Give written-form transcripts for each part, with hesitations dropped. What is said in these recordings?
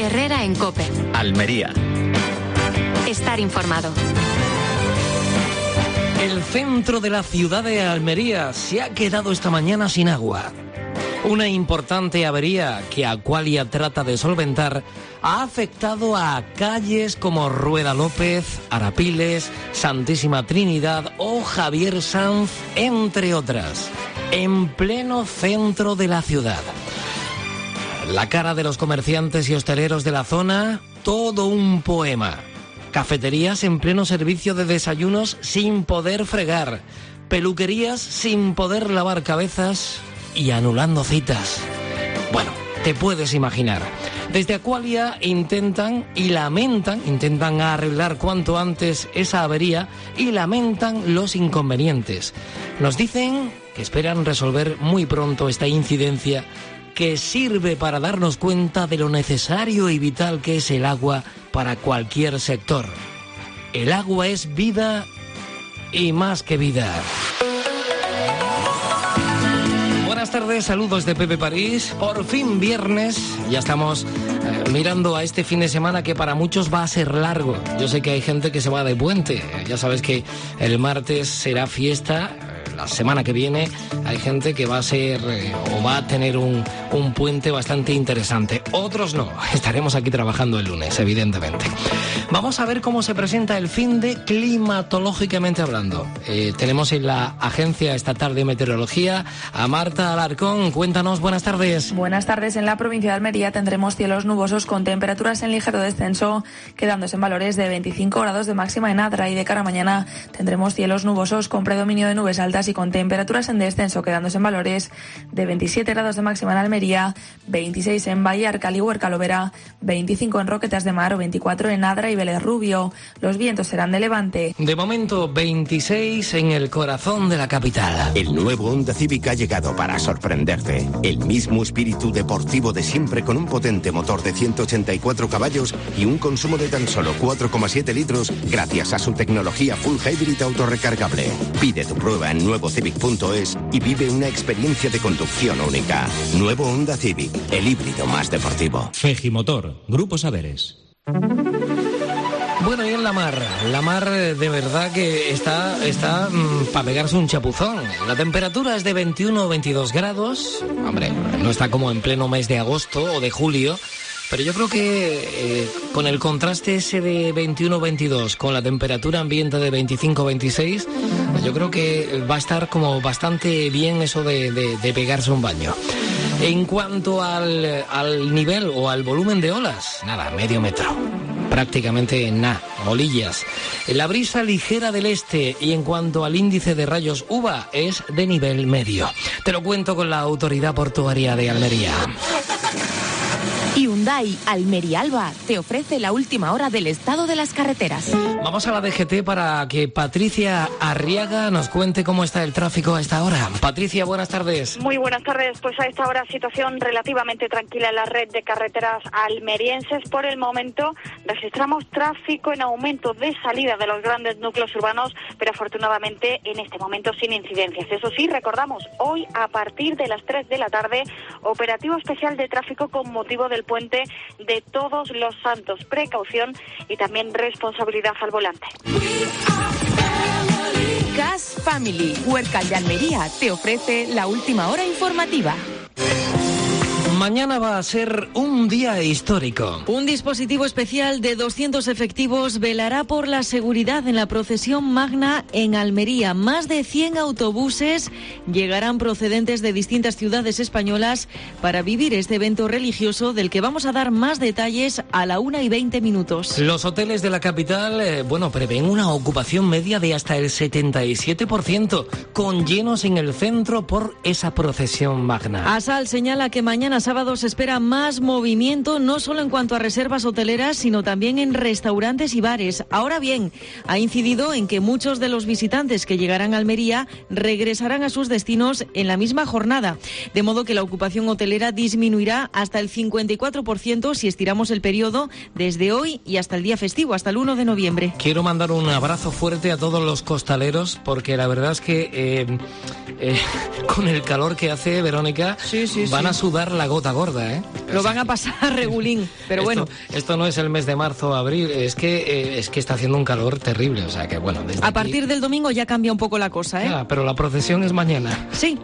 Herrera en COPE. Almería. Estar informado. El centro de la ciudad de Almería se ha quedado esta mañana sin agua. Una importante avería que Aqualia trata de solventar ha afectado a calles como Rueda López, Arapiles, Santísima Trinidad o Javier Sanz, entre otras, en pleno centro de la ciudad. La cara de los comerciantes y hosteleros de la zona, todo un poema. Cafeterías en pleno servicio de desayunos sin poder fregar, peluquerías sin poder lavar cabezas y anulando citas. Bueno, te puedes imaginar. Desde Aqualia intentan arreglar cuanto antes esa avería y lamentan los inconvenientes. Nos dicen que esperan resolver muy pronto esta incidencia que sirve para darnos cuenta de lo necesario y vital que es el agua para cualquier sector. El agua es vida y más que vida. Buenas tardes, saludos de Pepe París. Por fin viernes, ya estamos mirando a este fin de semana que para muchos va a ser largo. Yo sé que hay gente que se va de puente. Ya sabes que el martes será fiesta. La semana que viene hay gente que va a ser o va a tener un puente bastante interesante. Otros no. Estaremos aquí trabajando el lunes, evidentemente. Vamos a ver cómo se presenta el fin de climatológicamente hablando. Tenemos en la Agencia Estatal de Meteorología a Marta Alarcón. Cuéntanos, buenas tardes. Buenas tardes. En la provincia de Almería tendremos cielos nubosos con temperaturas en ligero descenso, quedándose en valores de 25 grados de máxima en Adra, y de cara a mañana tendremos cielos nubosos con predominio de nubes altas y con temperaturas en descenso, quedándose en valores de 27 grados de máxima en Almería, 26 en Vallar, Cali, Huerca, Lovera, 25 en Roquetas de Mar o 24 en Adra y Vélez Rubio. Los vientos serán de levante. De momento, 26 en el corazón de la capital. El nuevo Honda Civic ha llegado para sorprenderte. El mismo espíritu deportivo de siempre, con un potente motor de 184 caballos y un consumo de tan solo 4,7 litros gracias a su tecnología Full Hybrid autorrecargable. Pide tu prueba en nuevocivic.es y vive una experiencia de conducción única. Nuevo Honda Civic, el híbrido más deportivo. Fegimotor, Grupo Saberes. Bueno, y en la mar de verdad que está para pegarse un chapuzón. La temperatura es de 21 o 22 grados. Hombre, no está como en pleno mes de agosto o de julio, pero yo creo que con el contraste ese de 21-22 con la temperatura ambiente de 25-26, yo creo que va a estar como bastante bien eso de pegarse un baño. En cuanto al nivel o al volumen de olas, nada, medio metro. Prácticamente nada, olillas. La brisa ligera del este, y en cuanto al índice de rayos UVA es de nivel medio. Te lo cuento con la Autoridad Portuaria de Almería. Hyundai Almería Alba te ofrece la última hora del estado de las carreteras. Vamos a la DGT para que Patricia Arriaga nos cuente cómo está el tráfico a esta hora. Patricia, buenas tardes. Muy buenas tardes. Pues a esta hora situación relativamente tranquila en la red de carreteras almerienses. Por el momento registramos tráfico en aumento de salida de los grandes núcleos urbanos, pero afortunadamente en este momento sin incidencias. Eso sí, recordamos, hoy a partir de las 3 de la tarde, operativo especial de tráfico con motivo del puente de Todos los Santos. Precaución y también responsabilidad al volante. Gas Family, Huércal de Almería, te ofrece la última hora informativa. Mañana va a ser un día histórico. Un dispositivo especial de 200 efectivos velará por la seguridad en la procesión magna en Almería. Más de 100 autobuses llegarán procedentes de distintas ciudades españolas para vivir este evento religioso, del que vamos a dar más detalles a la 1:20. Los hoteles de la capital, prevén una ocupación media de hasta el 77%, con llenos en el centro por esa procesión magna. ASAL señala que mañana sábado se espera más movimiento, no solo en cuanto a reservas hoteleras, sino también en restaurantes y bares. Ahora bien, ha incidido en que muchos de los visitantes que llegarán a Almería regresarán a sus destinos en la misma jornada, de modo que la ocupación hotelera disminuirá hasta el 54% si estiramos el periodo desde hoy y hasta el día festivo, hasta el 1 de noviembre. Quiero mandar un abrazo fuerte a todos los costaleros, porque la verdad es que con el calor que hace, Verónica, van a sudar la gota gota gorda, ¿eh? Lo van a pasar regulín, pero bueno. Esto no es el mes de marzo o abril, es que está haciendo un calor terrible, o sea que bueno. A partir del domingo ya cambia un poco la cosa, ¿eh? Pero la procesión es mañana. Sí.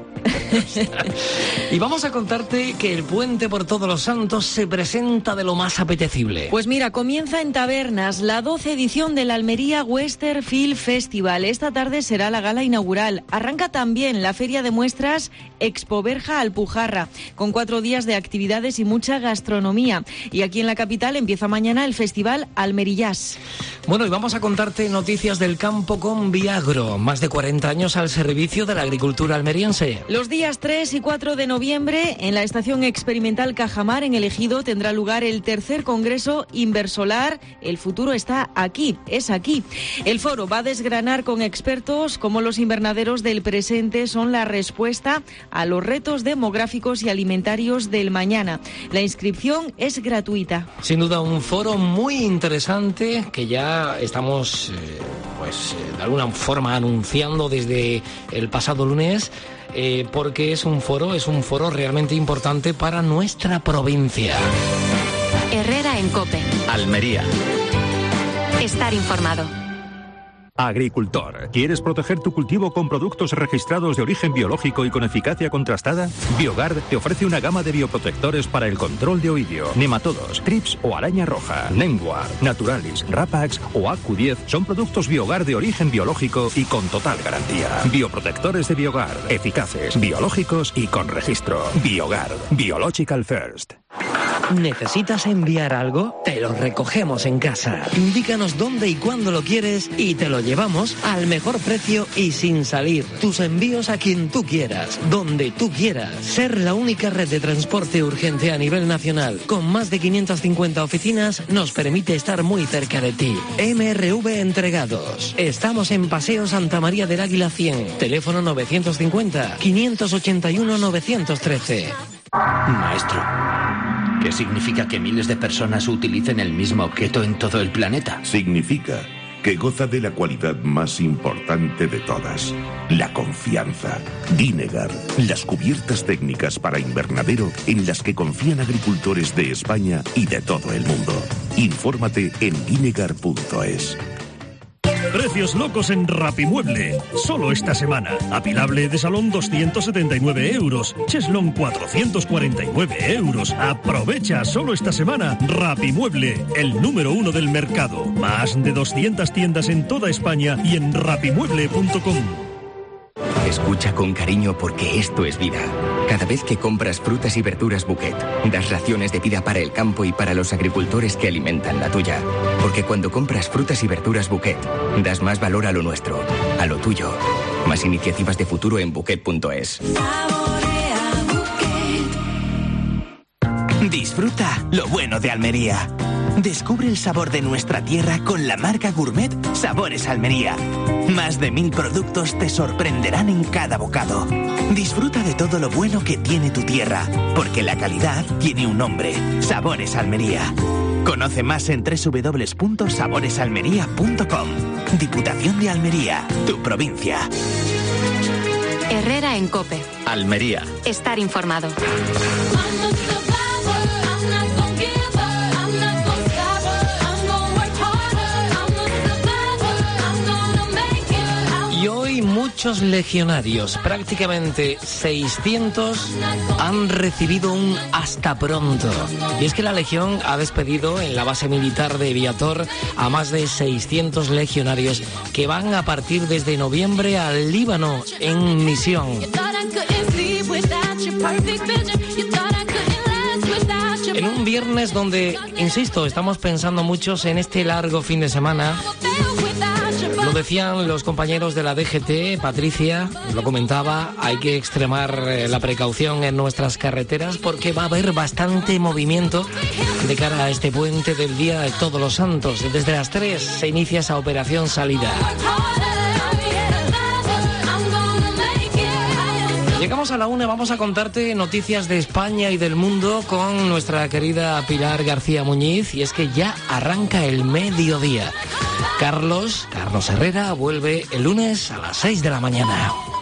Y vamos a contarte que el puente por Todos los Santos se presenta de lo más apetecible. Pues mira, comienza en Tabernas la 12ª edición del Almería Western Film Festival. Esta tarde será la gala inaugural. Arranca también la feria de muestras Expo Verja Alpujarra, con 4 días de actividades y mucha gastronomía. Y aquí en la capital empieza mañana el festival Almerillas. Bueno, y vamos a contarte noticias del campo con Viagro. Más de 40 años al servicio de la agricultura almeriense. Los días 3 y 4 de noviembre, en la Estación Experimental Cajamar, en El Ejido, tendrá lugar el 3er Congreso Inversolar. El futuro está aquí, es aquí. El foro va a desgranar con expertos cómo los invernaderos del presente son la respuesta a los retos demográficos y alimentarios del mañana. La inscripción es gratuita. Sin duda un foro muy interesante que ya estamos de alguna forma anunciando desde el pasado lunes. Porque es un foro realmente importante para nuestra provincia. Herrera en COPE. Almería. Estar informado. Agricultor, ¿quieres proteger tu cultivo con productos registrados de origen biológico y con eficacia contrastada? Biogard te ofrece una gama de bioprotectores para el control de oidio, nematodos, trips o araña roja. Nengua, Naturalis, Rapax o AQ10 son productos Biogard de origen biológico y con total garantía. Bioprotectores de Biogard, eficaces, biológicos y con registro. Biogard, Biological First. ¿Necesitas enviar algo? Te lo recogemos en casa. Indícanos dónde y cuándo lo quieres y te lo llevamos al mejor precio y sin salir. Tus envíos a quien tú quieras, donde tú quieras. Ser la única red de transporte urgente a nivel nacional, con más de 550 oficinas, nos permite estar muy cerca de ti. MRV Entregados. Estamos en Paseo Santa María del Águila 100. Teléfono 950-581-913. Maestro, ¿qué significa que miles de personas utilicen el mismo objeto en todo el planeta? Significa que goza de la cualidad más importante de todas, la confianza. Vinegar, las cubiertas técnicas para invernadero en las que confían agricultores de España y de todo el mundo. Infórmate en vinegar.es. Precios locos en Rapimueble. Solo esta semana. Apilable de salón 279 euros. Cheslón 449 euros. Aprovecha solo esta semana. Rapimueble, el número 1 del mercado. Más de 200 tiendas en toda España y en rapimueble.com. Escucha con cariño porque esto es vida. Cada vez que compras frutas y verduras Bouquet, das raciones de vida para el campo y para los agricultores que alimentan la tuya. Porque cuando compras frutas y verduras Bouquet, das más valor a lo nuestro, a lo tuyo. Más iniciativas de futuro en Bouquet.es. Disfruta lo bueno de Almería. Descubre el sabor de nuestra tierra con la marca gourmet Sabores Almería. Más de 1000 productos te sorprenderán en cada bocado. Disfruta de todo lo bueno que tiene tu tierra, porque la calidad tiene un nombre: Sabores Almería. Conoce más en www.saboresalmería.com. Diputación de Almería, tu provincia. Herrera en COPE. Almería. Estar informado. Y hoy muchos legionarios, prácticamente 600, han recibido un hasta pronto. Y es que la Legión ha despedido en la base militar de Viator a más de 600 legionarios que van a partir desde noviembre al Líbano en misión. En un viernes donde, insisto, estamos pensando muchos en este largo fin de semana. Lo decían los compañeros de la DGT, Patricia lo comentaba, hay que extremar la precaución en nuestras carreteras porque va a haber bastante movimiento de cara a este puente del Día de Todos los Santos. Desde las 3 se inicia esa operación salida. Llegamos a la 1, vamos a contarte noticias de España y del mundo con nuestra querida Pilar García Muñiz, y es que ya arranca el mediodía. Carlos Herrera vuelve el lunes a las 6 de la mañana.